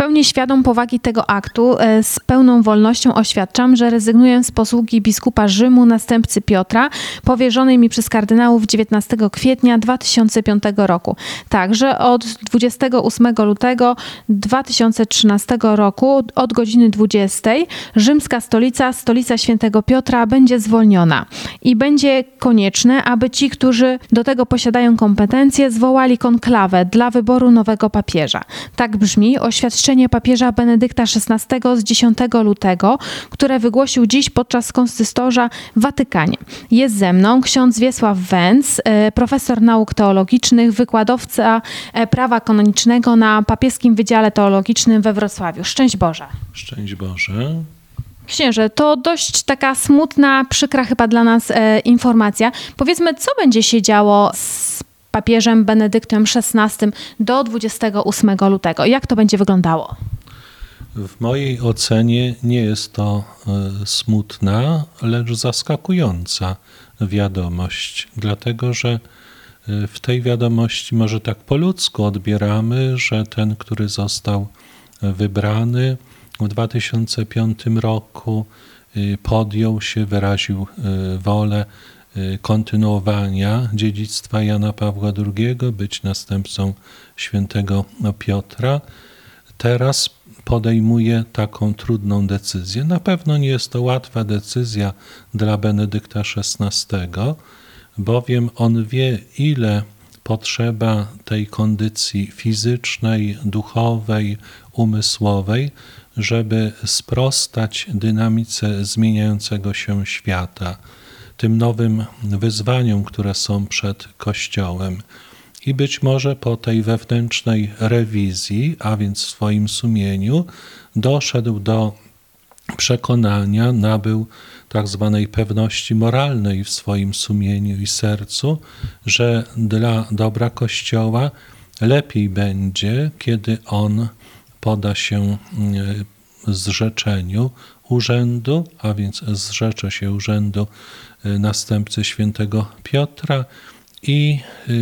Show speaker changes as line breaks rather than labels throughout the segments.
pełni świadom powagi tego aktu, z pełną wolnością oświadczam, że rezygnuję z posługi biskupa Rzymu, następcy Piotra, powierzonej mi przez kardynałów 19 kwietnia 2005 roku. Także od 28 lutego 2013 roku od godziny 20 rzymska stolica świętego Piotra będzie zwolniona i będzie konieczne, aby ci, którzy do tego posiadają kompetencje, zwołali konklawę dla wyboru nowego papieża. Tak brzmi oświadczenie papieża Benedykta XVI z 10 lutego, które wygłosił dziś podczas konsystorza w Watykanie. Jest ze mną ksiądz Wiesław Węc, profesor nauk teologicznych, wykładowca prawa kanonicznego na Papieskim Wydziale Teologicznym we Wrocławiu. Szczęść Boże.
Szczęść Boże.
Księże, to dość taka smutna, przykra chyba dla nas informacja. Powiedzmy, co będzie się działo z papieżem Benedyktem XVI do 28 lutego? Jak to będzie wyglądało?
W mojej ocenie nie jest to smutna, lecz zaskakująca wiadomość, dlatego że w tej wiadomości może tak po ludzku odbieramy, że ten, który został wybrany w 2005 roku, podjął się, wyraził wolę kontynuowania dziedzictwa Jana Pawła II, być następcą świętego Piotra. Teraz podejmuje taką trudną decyzję. Na pewno nie jest to łatwa decyzja dla Benedykta XVI, bowiem on wie, ile potrzeba tej kondycji fizycznej, duchowej, umysłowej, żeby sprostać dynamice zmieniającego się świata, tym nowym wyzwaniom, które są przed Kościołem. I być może po tej wewnętrznej rewizji, a więc w swoim sumieniu, doszedł do przekonania, nabył tak zwanej pewności moralnej w swoim sumieniu i sercu, że dla dobra Kościoła lepiej będzie, kiedy on poda się zrzeczeniu urzędu, a więc zrzecze się urzędu następcy świętego Piotra i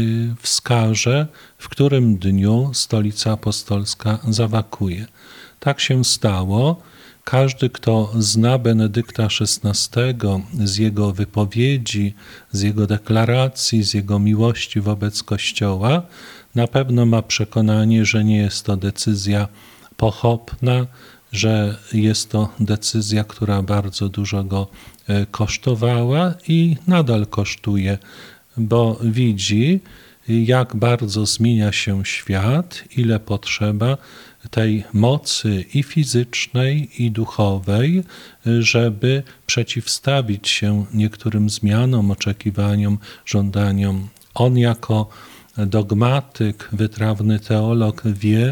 wskaże, w którym dniu Stolica Apostolska zawakuje. Tak się stało. Każdy, kto zna Benedykta XVI z jego wypowiedzi, z jego deklaracji, z jego miłości wobec Kościoła, na pewno ma przekonanie, że nie jest to decyzja pochopna, że jest to decyzja, która bardzo dużo go kosztowała i nadal kosztuje, bo widzi, jak bardzo zmienia się świat, ile potrzeba tej mocy i fizycznej, i duchowej, żeby przeciwstawić się niektórym zmianom, oczekiwaniom, żądaniom. On jako dogmatyk, wytrawny teolog wie,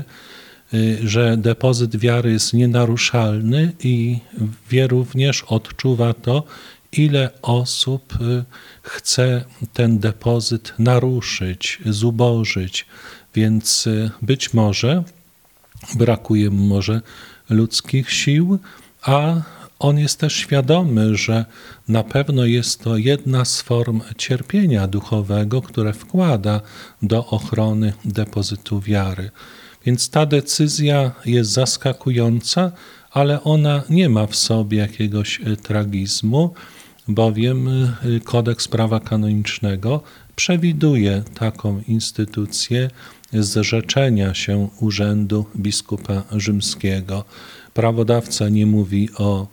że depozyt wiary jest nienaruszalny i wie również, odczuwa to, ile osób chce ten depozyt naruszyć, zubożyć, więc być może brakuje mu może ludzkich sił, a on jest też świadomy, że na pewno jest to jedna z form cierpienia duchowego, które wkłada do ochrony depozytu wiary. Więc ta decyzja jest zaskakująca, ale ona nie ma w sobie jakiegoś tragizmu, bowiem kodeks prawa kanonicznego przewiduje taką instytucję zrzeczenia się urzędu biskupa rzymskiego. Prawodawca nie mówi o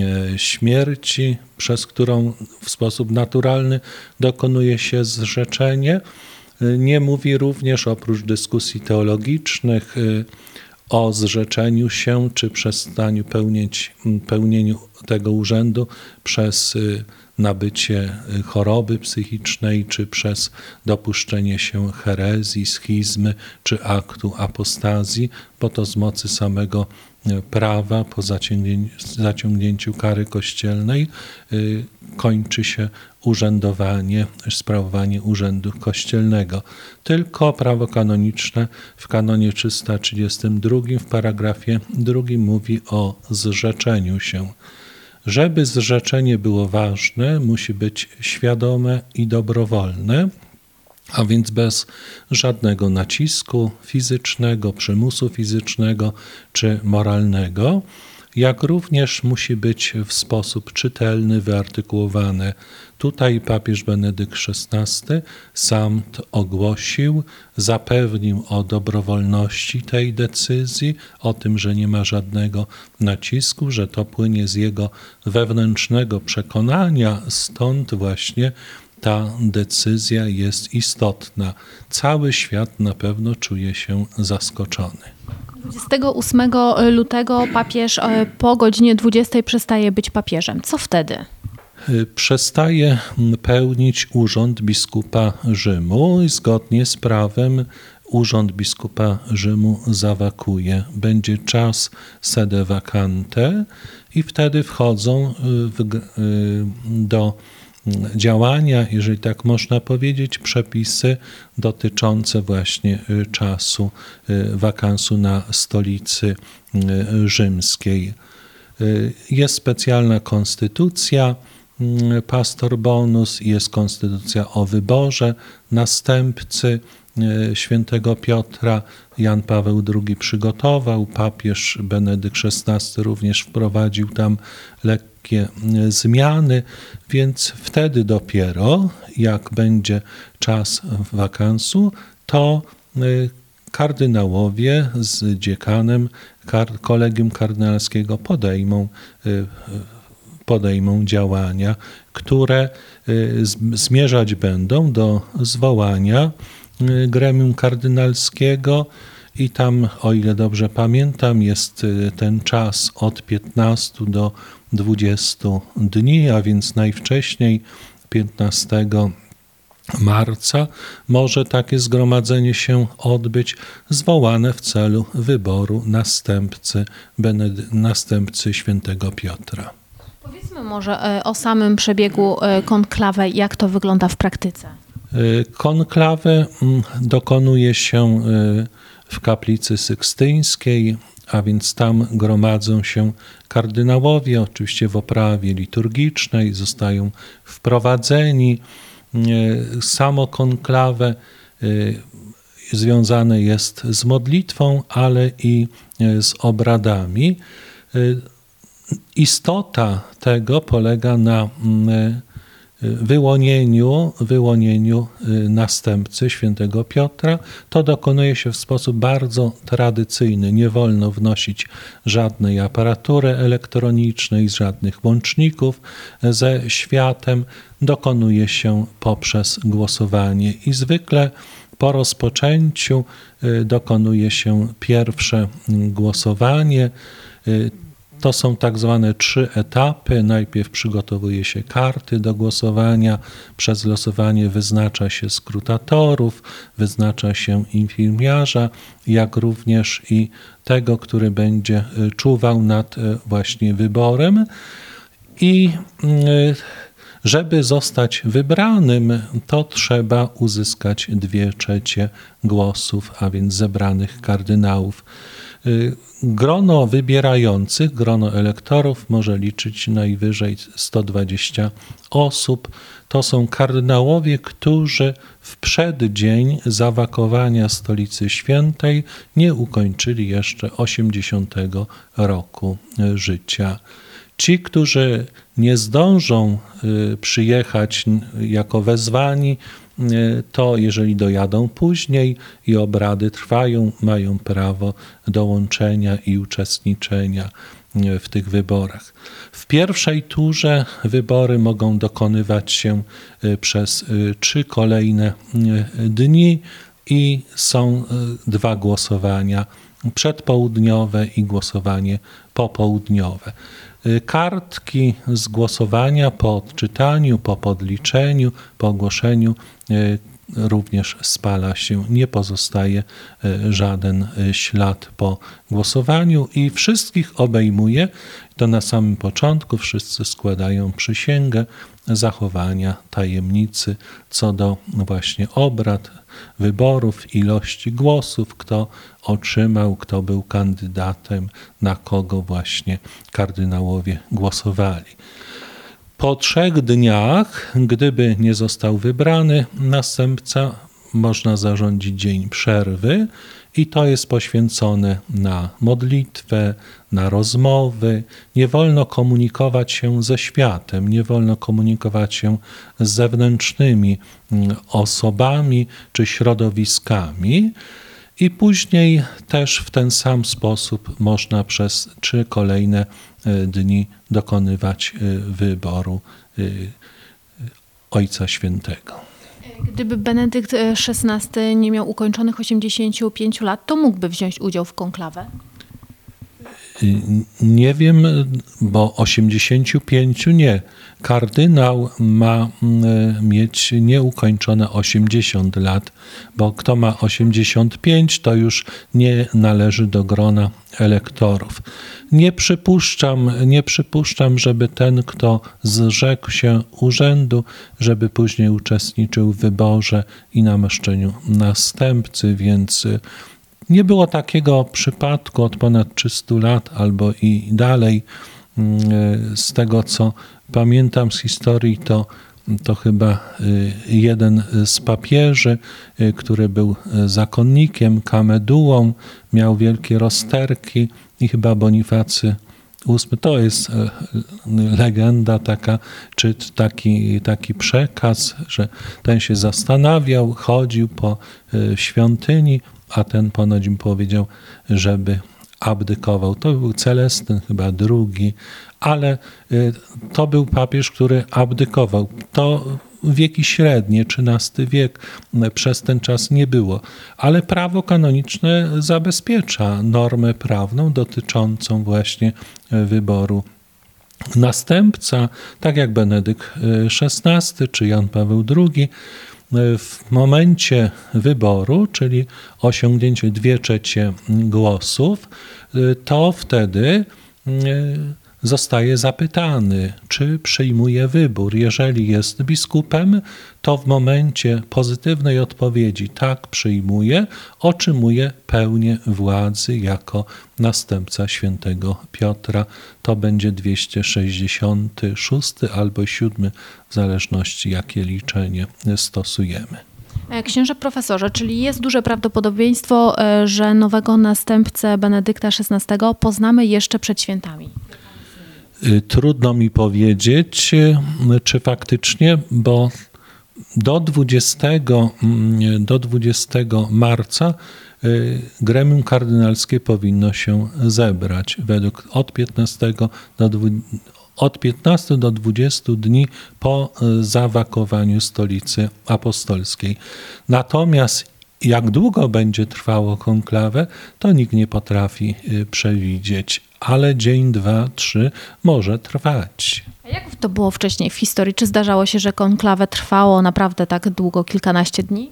śmierci, przez którą w sposób naturalny dokonuje się zrzeczenie. Nie mówi również, oprócz dyskusji teologicznych, o zrzeczeniu się czy przestaniu pełnieniu tego urzędu przez nabycie choroby psychicznej, czy przez dopuszczenie się herezji, schizmy, czy aktu apostazji, bo to z mocy samego prawa po zaciągnięciu kary kościelnej kończy się urzędowanie, sprawowanie urzędu kościelnego. Tylko prawo kanoniczne w kanonie 332 w paragrafie 2 mówi o zrzeczeniu się. Żeby zrzeczenie było ważne, musi być świadome i dobrowolne, a więc bez żadnego nacisku fizycznego, przymusu fizycznego czy moralnego, jak również musi być w sposób czytelny, wyartykułowany. Tutaj papież Benedykt XVI sam ogłosił, zapewnił o dobrowolności tej decyzji, o tym, że nie ma żadnego nacisku, że to płynie z jego wewnętrznego przekonania, stąd właśnie ta decyzja jest istotna. Cały świat na pewno czuje się zaskoczony.
28 lutego papież po godzinie 20 przestaje być papieżem. Co wtedy?
Przestaje pełnić urząd biskupa Rzymu i zgodnie z prawem urząd biskupa Rzymu zawakuje. Będzie czas sede vacante i wtedy wchodzą do działania, jeżeli tak można powiedzieć, przepisy dotyczące właśnie czasu wakansu na stolicy rzymskiej. Jest specjalna konstytucja Pastor Bonus, jest konstytucja o wyborze następcy świętego Piotra. Jan Paweł II przygotował, papież Benedykt XVI również wprowadził tam lekkie zmiany, więc wtedy dopiero, jak będzie czas wakansu, to kardynałowie z dziekanem Kolegium Kardynalskiego podejmą działania, które zmierzać będą do zwołania gremium kardynalskiego i tam, o ile dobrze pamiętam, jest ten czas od 15 do 20 dni, a więc najwcześniej 15 marca może takie zgromadzenie się odbyć, zwołane w celu wyboru następcy świętego Piotra.
Powiedzmy może o samym przebiegu konklawy, jak to wygląda w praktyce.
Konklawę dokonuje się w kaplicy sykstyńskiej, a więc tam gromadzą się kardynałowie, oczywiście w oprawie liturgicznej, zostają wprowadzeni. Samo konklawę związane jest z modlitwą, ale i z obradami. Istota tego polega na wyłonieniu następcy świętego Piotra. To dokonuje się w sposób bardzo tradycyjny. Nie wolno wnosić żadnej aparatury elektronicznej, żadnych łączników ze światem. Dokonuje się poprzez głosowanie i zwykle po rozpoczęciu dokonuje się pierwsze głosowanie. To są tak zwane 3 etapy. Najpierw przygotowuje się karty do głosowania, przez losowanie wyznacza się skrutatorów, wyznacza się infirmiarza, jak również i tego, który będzie czuwał nad właśnie wyborem. I żeby zostać wybranym, to trzeba uzyskać 2/3 głosów, a więc zebranych kardynałów. Grono wybierających, grono elektorów może liczyć najwyżej 120 osób. To są kardynałowie, którzy w przeddzień zawakowania Stolicy Świętej nie ukończyli jeszcze 80 roku życia. Ci, którzy nie zdążą przyjechać jako wezwani, to jeżeli dojadą później i obrady trwają, mają prawo dołączenia i uczestniczenia w tych wyborach. W pierwszej turze wybory mogą dokonywać się przez 3 kolejne dni i są 2 głosowania przedpołudniowe i głosowanie popołudniowe. Kartki z głosowania po odczytaniu, po podliczeniu, po ogłoszeniu również spala się, nie pozostaje żaden ślad po głosowaniu i wszystkich obejmuje, to na samym początku wszyscy składają przysięgę zachowania tajemnicy co do właśnie obrad, wyborów, ilości głosów, kto otrzymał, kto był kandydatem, na kogo właśnie kardynałowie głosowali. Po 3 dniach, gdyby nie został wybrany następca, można zarządzić dzień przerwy i to jest poświęcone na modlitwę, na rozmowy. Nie wolno komunikować się ze światem, nie wolno komunikować się z zewnętrznymi osobami czy środowiskami. I później też w ten sam sposób można przez 3 kolejne dni dokonywać wyboru Ojca Świętego.
Gdyby Benedykt XVI nie miał ukończonych 85 lat, to mógłby wziąć udział w konklawę?
Nie wiem, bo 85 nie. Kardynał ma mieć nieukończone 80 lat, bo kto ma 85, to już nie należy do grona elektorów. Nie przypuszczam, żeby ten, kto zrzekł się urzędu, żeby później uczestniczył w wyborze i namaszczeniu następcy, więc nie było takiego przypadku od ponad 300 lat albo i dalej. Z tego, co pamiętam z historii, to chyba jeden z papieży, który był zakonnikiem, kamedułą, miał wielkie rozterki i chyba Bonifacy VIII, to jest legenda taka, czy taki przekaz, że ten się zastanawiał, chodził po świątyni, a ten ponoć im powiedział, żeby abdykował. To był Celestyn chyba II, ale to był papież, który abdykował. To wieki średnie, XIII wiek, przez ten czas nie było. Ale prawo kanoniczne zabezpiecza normę prawną dotyczącą właśnie wyboru następca, tak jak Benedykt XVI czy Jan Paweł II. W momencie wyboru, czyli osiągnięcie 2/3 głosów, to wtedy zostaje zapytany, czy przyjmuje wybór. Jeżeli jest biskupem, to w momencie pozytywnej odpowiedzi tak przyjmuje, otrzymuje pełnię władzy jako następca świętego Piotra. To będzie 266 albo 7, w zależności jakie liczenie stosujemy.
Księże profesorze, czyli jest duże prawdopodobieństwo, że nowego następcę Benedykta XVI poznamy jeszcze przed świętami?
Trudno mi powiedzieć, czy faktycznie, bo do 20 marca gremium kardynalskie powinno się zebrać. Od 15 do 20 dni po zawakowaniu Stolicy Apostolskiej. Natomiast jak długo będzie trwało konklawę, to nikt nie potrafi przewidzieć, ale dzień, 2, 3 może trwać.
A jak to było wcześniej w historii? Czy zdarzało się, że konklawę trwało naprawdę tak długo, kilkanaście dni?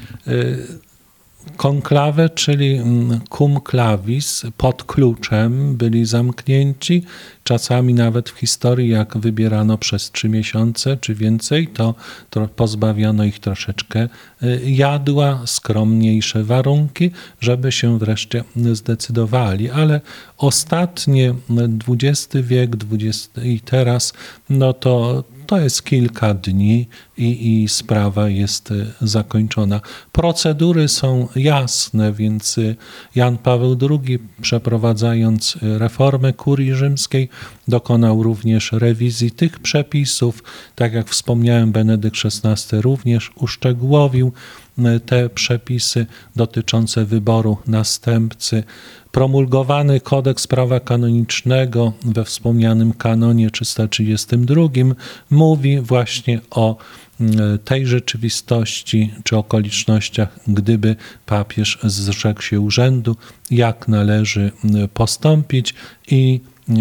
Konklawę, czyli cum clavis, pod kluczem byli zamknięci. Czasami nawet w historii, jak wybierano przez 3 miesiące czy więcej, to pozbawiono ich troszeczkę jadła, skromniejsze warunki, żeby się wreszcie zdecydowali. Ale ostatnie XX wiek, i teraz, no to jest kilka dni i sprawa jest zakończona. Procedury są jasne, więc Jan Paweł II, przeprowadzając reformę kurii rzymskiej, dokonał również rewizji tych przepisów. Tak jak wspomniałem, Benedykt XVI również uszczegółowił te przepisy dotyczące wyboru następcy. Promulgowany kodeks prawa kanonicznego we wspomnianym kanonie 332 mówi właśnie o tej rzeczywistości czy okolicznościach, gdyby papież zrzekł się urzędu, jak należy postąpić i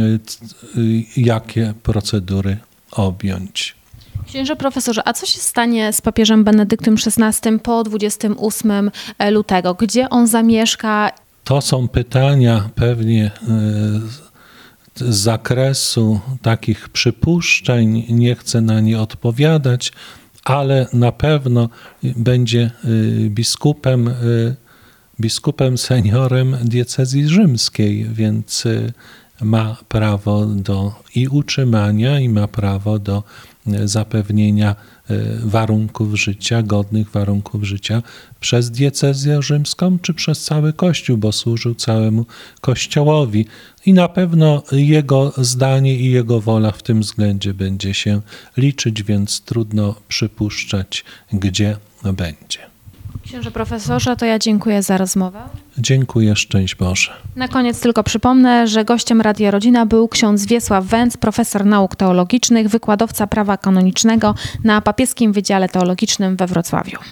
jakie procedury objąć.
Księże profesorze, a co się stanie z papieżem Benedyktem XVI po 28 lutego? Gdzie on zamieszka?
To są pytania pewnie z zakresu takich przypuszczeń. Nie chcę na nie odpowiadać, ale na pewno będzie biskupem seniorem diecezji rzymskiej, więc ma prawo do utrzymania i ma prawo do zapewnienia warunków życia, godnych warunków życia przez diecezję rzymską czy przez cały Kościół, bo służył całemu Kościołowi. I na pewno jego zdanie i jego wola w tym względzie będzie się liczyć, więc trudno przypuszczać, gdzie będzie.
Księże profesorze, to ja dziękuję za rozmowę.
Dziękuję, szczęść Boże.
Na koniec tylko przypomnę, że gościem Radia Rodzina był ksiądz Wiesław Węc, profesor nauk teologicznych, wykładowca prawa kanonicznego na Papieskim Wydziale Teologicznym we Wrocławiu.